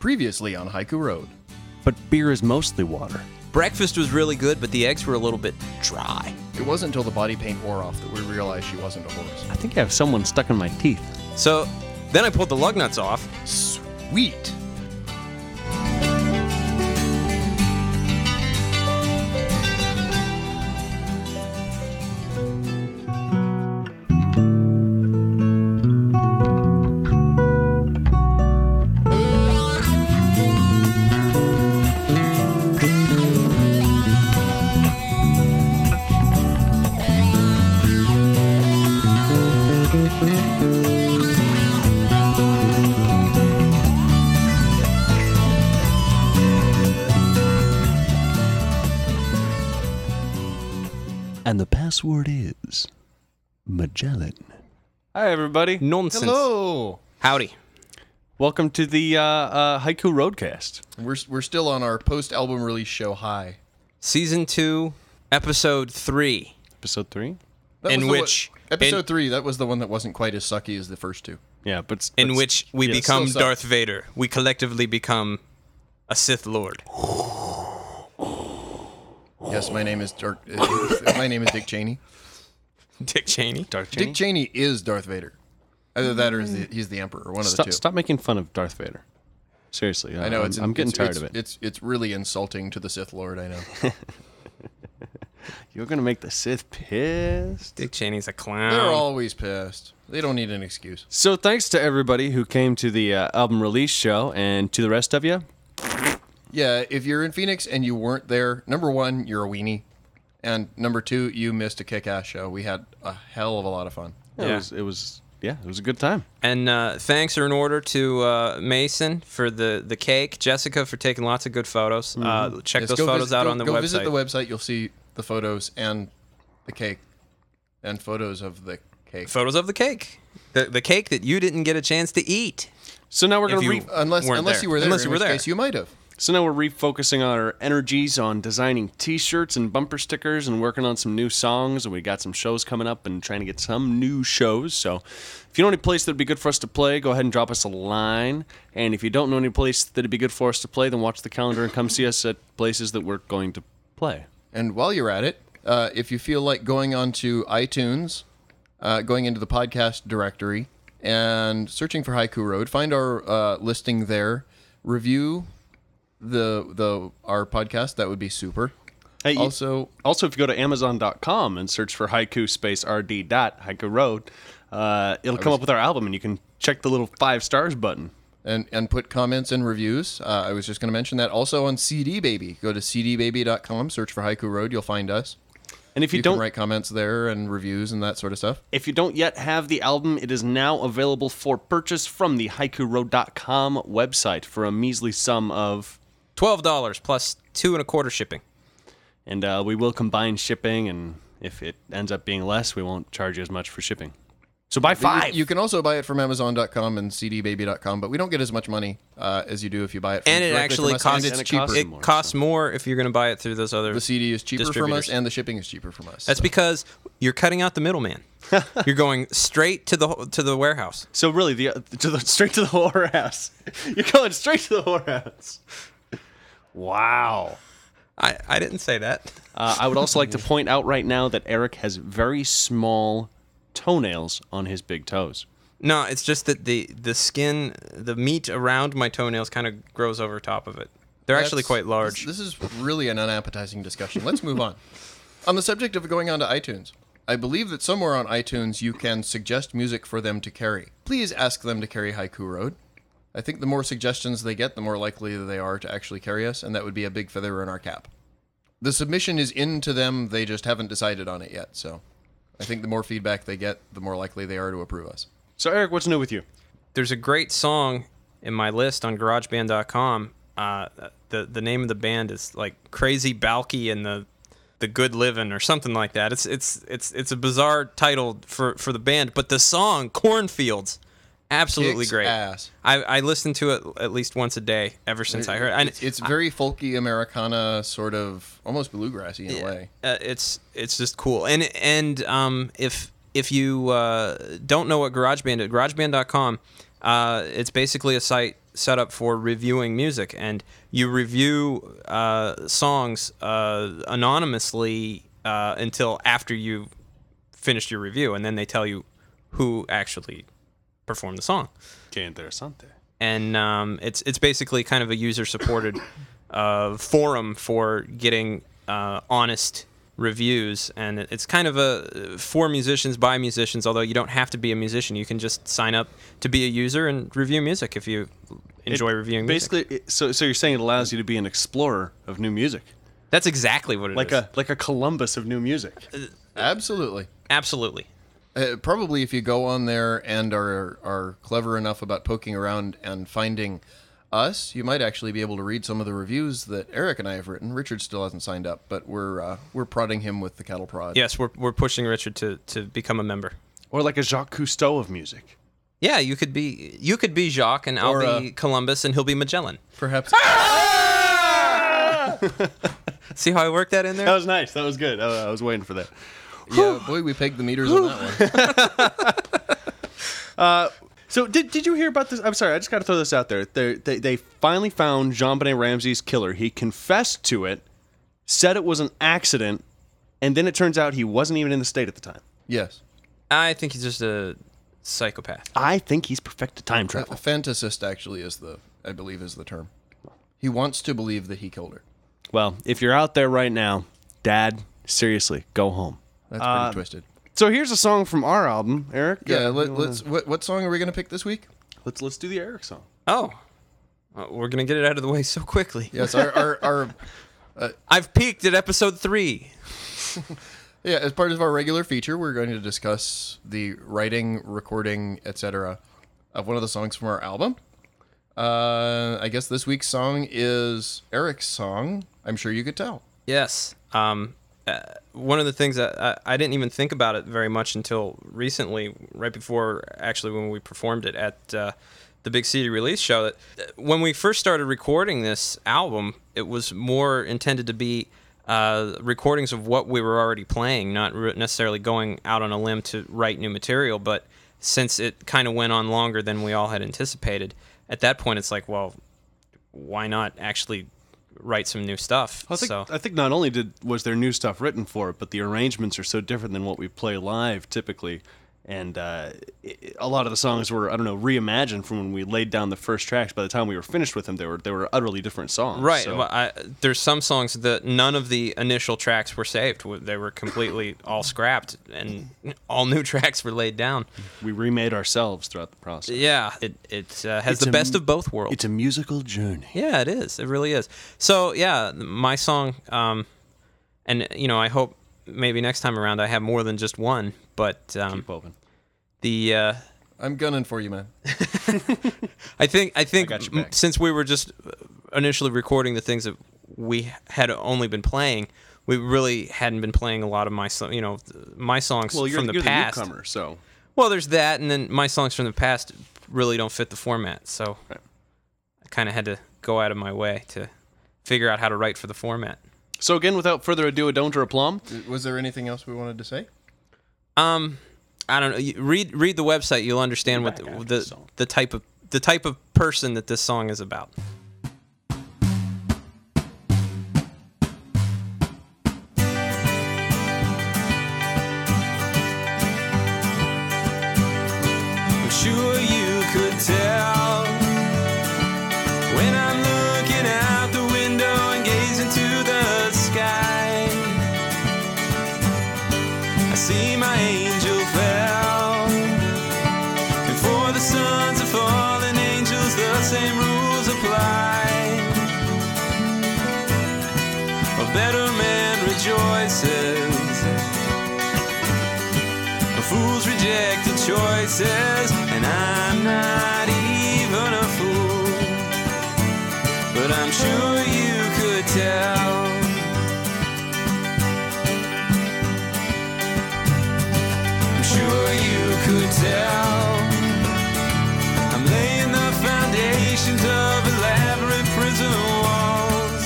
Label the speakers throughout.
Speaker 1: Previously on Haiku Road.
Speaker 2: But beer is mostly water.
Speaker 3: Breakfast was really good, but the eggs were a little bit dry.
Speaker 1: It wasn't until the body paint wore off that we realized she wasn't a horse.
Speaker 2: I think I have someone stuck in my teeth.
Speaker 3: So then I pulled the lug nuts off.
Speaker 1: Sweet!
Speaker 2: And the password is Magellan. Hi, everybody.
Speaker 3: Nonsense.
Speaker 1: Hello!
Speaker 3: Howdy.
Speaker 2: Welcome to the Haiku Roadcast.
Speaker 1: We're still on our post-album release show high.
Speaker 3: Season 2, Episode 3.
Speaker 2: Episode 3?
Speaker 1: Episode 3, that was the one that wasn't quite as sucky as the first two.
Speaker 2: Yeah, but
Speaker 3: In which we
Speaker 1: yeah,
Speaker 3: become
Speaker 1: still
Speaker 3: Darth Vader. We collectively become a Sith Lord.
Speaker 1: Yes, my name is Dick Cheney.
Speaker 3: Dick Cheney.
Speaker 2: Darth Cheney?
Speaker 1: Dick Cheney is Darth Vader. Either that or he's the Emperor, one of the two.
Speaker 2: Stop making fun of Darth Vader. Seriously,
Speaker 1: I know,
Speaker 2: I'm getting tired of it.
Speaker 1: It's really insulting to the Sith Lord, I know.
Speaker 2: You're going to make the Sith pissed.
Speaker 3: Dick Cheney's a clown.
Speaker 1: They're always pissed. They don't need an excuse.
Speaker 2: So thanks to everybody who came to the album release show, and to the rest of you,
Speaker 1: Yeah, if you're in Phoenix and you weren't there, number one, you're a weenie. And number two, you missed a kick-ass show. We had a hell of a lot of fun.
Speaker 3: Yeah.
Speaker 2: it was a good time.
Speaker 3: And thanks are in order to Mason for the cake, Jessica for taking lots of good photos. Check
Speaker 1: Yes,
Speaker 3: those
Speaker 1: go
Speaker 3: photos
Speaker 1: visit-
Speaker 3: out
Speaker 1: go-
Speaker 3: on the
Speaker 1: go
Speaker 3: website.
Speaker 1: visit the website. You'll see the photos and the cake and photos of the cake.
Speaker 3: Photos of the cake. The cake that you didn't get a chance to eat.
Speaker 2: So now we're
Speaker 3: If
Speaker 2: going to
Speaker 3: you
Speaker 1: Unless
Speaker 3: weren't there.
Speaker 1: you were there,
Speaker 3: Unless
Speaker 1: in
Speaker 3: you were
Speaker 1: which
Speaker 3: there.
Speaker 1: case you might have.
Speaker 2: So now we're refocusing our energies on designing T-shirts and bumper stickers and working on some new songs. And we got some shows coming up and trying to get some new shows. So if you know any place that'd be good for us to play, go ahead and drop us a line. And if you don't know any place that'd be good for us to play, then watch the calendar and come see us at places that we're going to play.
Speaker 1: And while you're at it, if you feel like going onto iTunes, going into the podcast directory, and searching for Haiku Road, find our listing there. Review our podcast. That would be super.
Speaker 2: Hey,
Speaker 1: Also,
Speaker 2: if you go to Amazon.com and search for Haiku space RD Haiku Road, it'll come up with our album, and you can check the little 5 stars button.
Speaker 1: and put comments and reviews. I was just going to mention that. Also on CD Baby. Go to cdbaby.com, search for Haiku Road. You'll find us.
Speaker 2: And if you,
Speaker 1: You
Speaker 2: don't
Speaker 1: can write comments there and reviews and that sort of stuff.
Speaker 2: If you don't yet have the album, it is now available for purchase from the HaikuRoad.com website for a measly sum of...
Speaker 3: $12 plus $2.25 shipping.
Speaker 2: And we will combine shipping, and if it ends up being less, we won't charge you as much for shipping. So buy 5!
Speaker 1: You can also buy it from Amazon.com and cdbaby.com, but we don't get as much money as you do if you buy it from
Speaker 3: And it
Speaker 1: directly
Speaker 3: actually
Speaker 1: from us,
Speaker 3: costs
Speaker 1: and it's
Speaker 2: and it
Speaker 1: cheaper.
Speaker 2: costs
Speaker 3: It
Speaker 2: more,
Speaker 3: costs
Speaker 2: so.
Speaker 3: more if you're going to buy it through those other.
Speaker 1: The CD is cheaper from us,
Speaker 3: distributors.
Speaker 1: and the shipping is cheaper from us.
Speaker 3: That's because you're cutting out the middleman. You're going straight to the warehouse.
Speaker 2: So really, straight to the whorehouse. You're going straight to the whorehouse. Wow.
Speaker 3: I didn't say that.
Speaker 2: I would also like to point out right now that Eric has very small toenails on his big toes.
Speaker 3: No, it's just that the skin, the meat around my toenails kind of grows over top of it. They're actually quite large.
Speaker 1: This is really an unappetizing discussion. Let's move on. On the subject of going on to iTunes, I believe that somewhere on iTunes you can suggest music for them to carry. Please ask them to carry Haiku Road. I think the more suggestions they get, the more likely they are to actually carry us, and that would be a big feather in our cap. The submission is into them, they just haven't decided on it yet, so I think the more feedback they get, the more likely they are to approve us.
Speaker 2: So Eric, what's new with you?
Speaker 3: There's a great song in my list on GarageBand.com. The name of the band is like Crazy Balky and the Good Livin' or something like that. It's a bizarre title for the band, but the song Cornfields, absolutely
Speaker 1: Kicks
Speaker 3: great.
Speaker 1: ass.
Speaker 3: I listen to it at least once a day ever since I heard it.
Speaker 1: It's very folky Americana, sort of almost bluegrassy in a way.
Speaker 3: It's just cool. And if you don't know what GarageBand is, GarageBand.com, it's basically a site set up for reviewing music, and you review songs anonymously until after you finished your review, and then they tell you who actually performed the song.
Speaker 2: Que interesante.
Speaker 3: And it's basically kind of a user-supported forum for getting honest reviews, and it's kind of a for musicians by musicians, although you don't have to be a musician. You can just sign up to be a user and review music if you enjoy reviewing music.
Speaker 2: Basically, so you're saying it allows you to be an explorer of new music,
Speaker 3: That's exactly what it is.
Speaker 2: like a Columbus of new music.
Speaker 1: Absolutely.
Speaker 3: Absolutely.
Speaker 1: Probably if you go on there and are clever enough about poking around and finding us, you might actually be able to read some of the reviews that Eric and I have written. Richard still hasn't signed up, but we're prodding him with the cattle prod.
Speaker 3: Yes, we're pushing Richard to become a member.
Speaker 2: Or like a Jacques Cousteau of music.
Speaker 3: Yeah, you could be Jacques, and I'll be Columbus, and he'll be Magellan.
Speaker 1: Perhaps.
Speaker 3: See how I worked that in there?
Speaker 2: That was nice. That was good. I was waiting for that.
Speaker 1: Yeah, boy, we pegged the meters on that one.
Speaker 2: So did you hear about this? I'm sorry, I just got to throw this out there. They finally found JonBenet Ramsey's killer. He confessed to it, said it was an accident, and then it turns out he wasn't even in the state at the time.
Speaker 1: Yes.
Speaker 3: I think he's just a psychopath.
Speaker 2: I think he's perfected time
Speaker 1: A
Speaker 2: travel.
Speaker 1: fantasist actually I believe is the term. He wants to believe that he killed her.
Speaker 2: Well, if you're out there right now, Dad, seriously, go home.
Speaker 1: That's pretty twisted.
Speaker 2: So here's a song from our album, Eric.
Speaker 1: Yeah, let's. What song are we going to pick this week?
Speaker 2: Let's do the Eric song.
Speaker 3: Oh, we're gonna get it out of the way so quickly.
Speaker 1: Yes, our
Speaker 3: I've peaked at episode 3.
Speaker 1: yeah, as part of our regular feature, we're going to discuss the writing, recording, etc. of one of the songs from our album. I guess this week's song is Eric's song. I'm sure you could tell.
Speaker 3: Yes. One of the things that I didn't even think about it very much until recently, right before actually when we performed it at the Big CD release show, that when we first started recording this album, it was more intended to be recordings of what we were already playing, not necessarily going out on a limb to write new material. But since it kind of went on longer than we all had anticipated, at that point it's like, well, why not actually write some new stuff?
Speaker 2: I think not only was there new stuff written for it, but the arrangements are so different than what we play live typically. And a lot of the songs were, reimagined from when we laid down the first tracks. By the time we were finished with them, they were utterly different songs.
Speaker 3: Right.
Speaker 2: So.
Speaker 3: Well, there's some songs that none of the initial tracks were saved. They were completely all scrapped, and all new tracks were laid down.
Speaker 2: We remade ourselves throughout the process.
Speaker 3: Yeah. It has the best of both worlds.
Speaker 2: It's a musical journey.
Speaker 3: Yeah, it is. It really is. So, yeah, my song, and, I hope maybe next time around I have more than just one, but
Speaker 2: Keep open.
Speaker 1: I'm gunning for you, man.
Speaker 3: I think
Speaker 2: got your back.
Speaker 3: Since we were just initially recording the things that we had only been playing, we really hadn't been playing a lot of my songs from the past.
Speaker 2: The newcomer, so.
Speaker 3: Well, there's that, and then my songs from the past really don't fit the format, so
Speaker 2: Right.
Speaker 3: I kind of had to go out of my way to figure out how to write for the format.
Speaker 2: So again, without further ado, a don't or a plum.
Speaker 1: Was there anything else we wanted to say?
Speaker 3: I don't know. Read the website. You'll understand what the type of person that this song is about. I'm sure you could tell when I'm looking out the window and gaze into the sky. I see my angel fell. Before the sons of fallen angels, the same rules apply. A better man rejoices. A fool's rejected choices, and I'm not even a fool. But I'm sure you could tell. Sure you could tell. I'm laying the foundations of elaborate prison walls,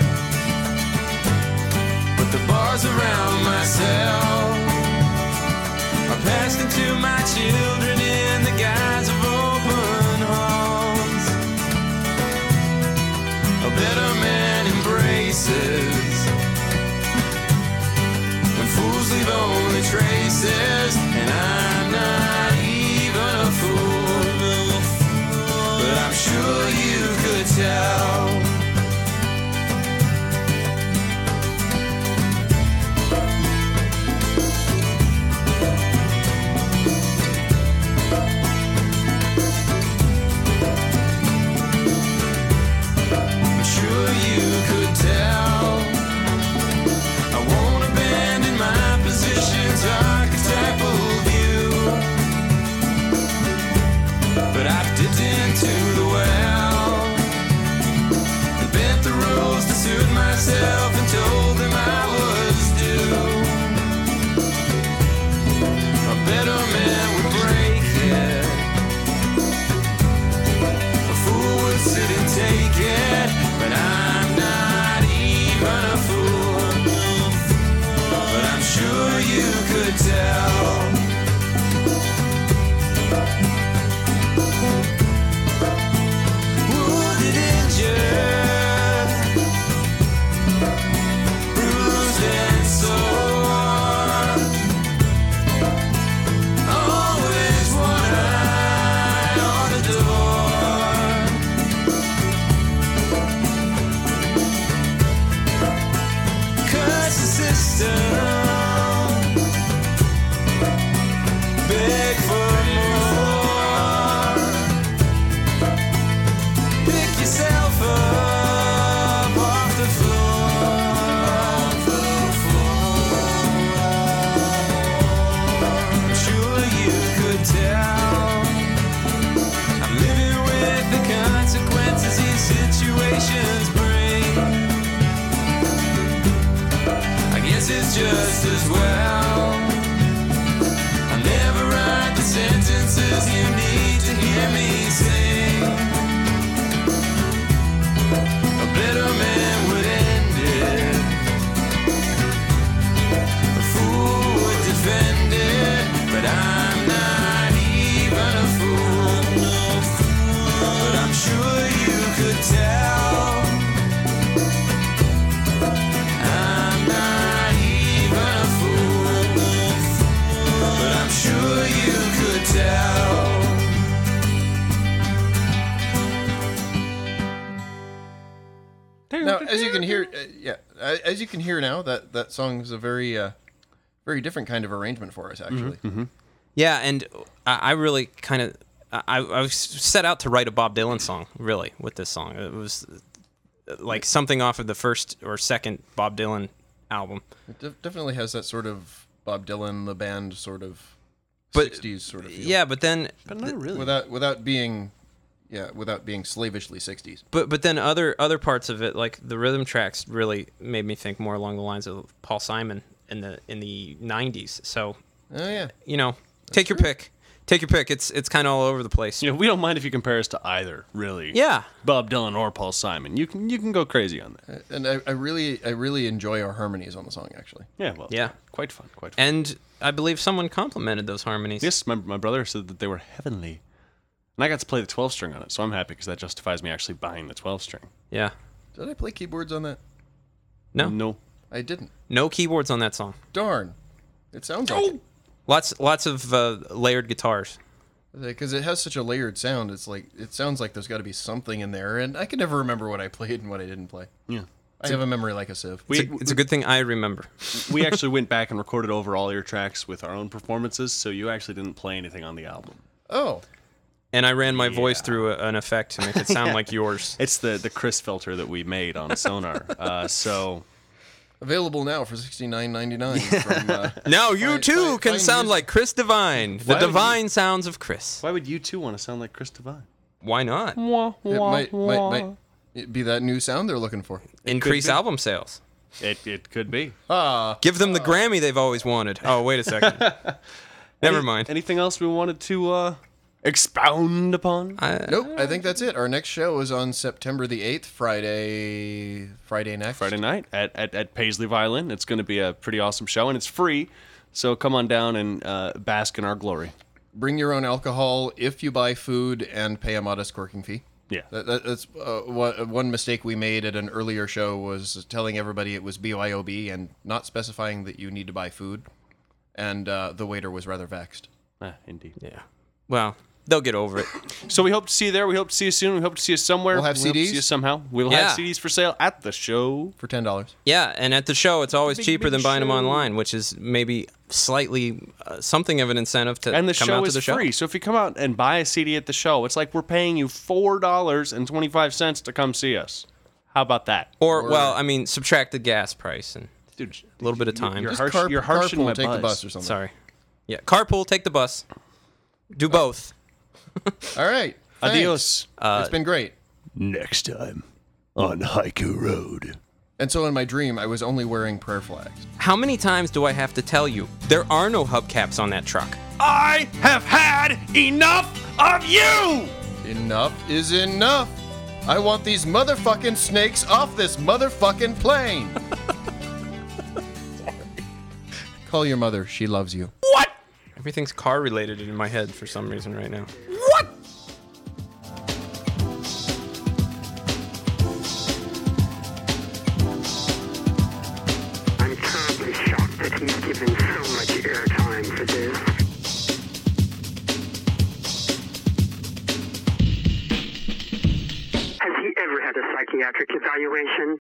Speaker 3: but the bars around my cell are passed into my children in the guise of open halls.
Speaker 4: better man embraces. When fools leave only traces, and I'm not even a fool, but I'm sure you could tell. And told them I was due. A better man would break it. A fool would sit and take it. But I'm not even a fool. But I'm sure you could tell. Wounded, injured, beg for more. Pick yourself up off the floor. I'm sure you could tell. I'm living with the consequences these situations bring. I guess it's just as well. I'll never write the sentences you need to hear me sing. A better man would end it. A fool would defend it. But I'm not even a fool. But I'm sure you could tell. I'm not even a fool. But I'm sure you could tell.
Speaker 1: Now, as you can hear, as you can hear now, that song is a very different kind of arrangement for us, actually.
Speaker 3: Yeah, and I really kind of I set out to write a Bob Dylan song, really, with this song. It was like something off of the first or second Bob Dylan album.
Speaker 1: It definitely has that sort of Bob Dylan, the band, sort of 60s sort of feel.
Speaker 3: Yeah, but then
Speaker 2: But not really.
Speaker 1: Without being slavishly 60s.
Speaker 3: But then other parts of it, like the rhythm tracks, really made me think more along the lines of Paul Simon in the 90s. So,
Speaker 1: Oh yeah.
Speaker 3: Take your pick. Take your pick. It's kind of all over the place.
Speaker 2: You know, we don't mind if you compare us to either, really.
Speaker 3: Yeah.
Speaker 2: Bob Dylan or Paul Simon. You can go crazy on that.
Speaker 1: And I really enjoy our harmonies on the song, actually.
Speaker 2: Yeah, well,
Speaker 3: Yeah.
Speaker 2: quite fun.
Speaker 3: And I believe someone complimented those harmonies.
Speaker 2: Yes, my brother said that they were heavenly. And I got to play the 12-string on it, so I'm happy because that justifies me actually buying the 12-string.
Speaker 3: Yeah.
Speaker 1: Did I play keyboards on that?
Speaker 3: No.
Speaker 2: No.
Speaker 1: I didn't.
Speaker 3: No keyboards on that song.
Speaker 1: Darn. It sounds like it.
Speaker 3: Lots of layered guitars.
Speaker 1: Because it has such a layered sound, it sounds like there's got to be something in there, and I can never remember what I played and what I didn't play.
Speaker 2: Yeah.
Speaker 1: I have a memory like a sieve.
Speaker 3: It's a good thing I remember.
Speaker 2: We actually went back and recorded over all your tracks with our own performances, so you actually didn't play anything on the album.
Speaker 1: Oh,
Speaker 3: And I ran my voice through an effect to make it sound like yours.
Speaker 2: It's the Chris filter that we made on Sonar. So
Speaker 1: available now for $69.99 from.
Speaker 3: Now you too can
Speaker 1: fine
Speaker 3: sound
Speaker 1: music.
Speaker 3: like Chris Devine. The
Speaker 2: Why would
Speaker 3: divine sounds of Chris.
Speaker 2: why would you two want to sound like Chris Devine?
Speaker 3: Why not?
Speaker 1: It might be that new sound they're looking for.
Speaker 3: Increase
Speaker 2: be.
Speaker 3: album sales.
Speaker 2: It could be.
Speaker 3: Give them the Grammy they've always wanted. Oh, wait a second. Never mind.
Speaker 2: Anything else we wanted to expound upon?
Speaker 1: Nope, I think that's it. Our next show is on September the 8th, Friday next.
Speaker 2: Friday night at Paisley Violin. It's going to be a pretty awesome show, and it's free. So come on down and bask in our glory.
Speaker 1: Bring your own alcohol if you buy food and pay a modest corking fee.
Speaker 2: Yeah.
Speaker 1: That's one mistake we made at an earlier show was telling everybody it was BYOB and not specifying that you need to buy food. And the waiter was rather vexed.
Speaker 2: Indeed.
Speaker 3: Yeah. Well, they'll get over it.
Speaker 2: So we hope to see you there. We hope to see you soon. We hope to see you somewhere.
Speaker 1: We'll have
Speaker 2: We hope to
Speaker 1: CDs?
Speaker 2: see you somehow. We'll
Speaker 3: Yeah.
Speaker 2: have CDs for sale at the show.
Speaker 1: For $10.
Speaker 3: Yeah, and at the show, it's always
Speaker 2: Big,
Speaker 3: cheaper
Speaker 2: big
Speaker 3: than buying them
Speaker 2: show.
Speaker 3: online, which is maybe slightly something of an incentive to
Speaker 2: And the
Speaker 3: come
Speaker 2: show
Speaker 3: out
Speaker 2: is
Speaker 3: to the show.
Speaker 2: free. So if you come out and buy a CD at the show, it's like we're paying you $4.25 to come see us. How about that?
Speaker 3: Or, well, I mean, subtract the gas price and
Speaker 2: Dude,
Speaker 3: a little bit of time.
Speaker 2: You're
Speaker 1: Just
Speaker 2: harsh, you're harsh in
Speaker 1: carpool,
Speaker 2: my
Speaker 1: take the
Speaker 2: buzz.
Speaker 1: bus or something.
Speaker 3: Sorry. Yeah, carpool, take the bus. Do both.
Speaker 1: All right. Thanks.
Speaker 2: Adios.
Speaker 1: It's been great.
Speaker 2: Next time on Haiku Road.
Speaker 1: And so in my dream, I was only wearing prayer flags.
Speaker 3: How many times do I have to tell you? There are no hubcaps on that truck.
Speaker 2: I have had enough of you!
Speaker 1: Enough is enough. I want these motherfucking snakes off this motherfucking plane. Call your mother. She loves you.
Speaker 2: What?
Speaker 3: Everything's car related in my head for some reason right now.
Speaker 2: What?
Speaker 5: I'm terribly shocked that he's given so much airtime for this. Has he ever had a psychiatric evaluation?